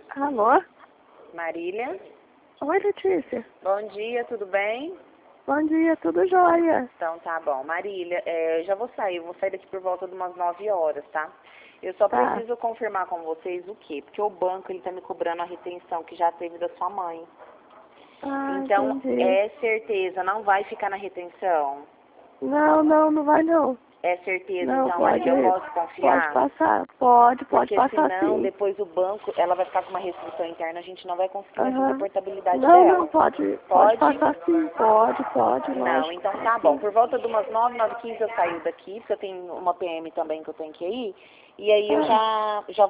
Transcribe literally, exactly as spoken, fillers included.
Alô? Marília? Oi, Letícia. Bom dia, tudo bem? Bom dia, tudo jóia? Então tá bom. Marília, é, eu já vou sair, eu vou sair daqui por volta de umas nove horas, tá? Eu só Tá. preciso confirmar com vocês o quê? Porque o banco, ele tá me cobrando a retenção que já teve da sua mãe. Ah, Então, entendi. é certeza, não vai ficar na retenção? Não, não, não vai não. É certeza, Não, então, pode, Marília, eu posso pode confiar? passar. Pode, pode Porque passar senão, sim. depois o banco, ela vai ficar com uma restrição interna, a gente não vai conseguir mais fazer a Aham. portabilidade Não, dela. não, pode, pode Pode? passar sim. Pode, pode, Não, lógico. então tá bom. Por volta de umas nove, nove e quinze eu saio daqui, porque eu tenho uma P M também que eu tenho que ir. E aí eu Ah. já, já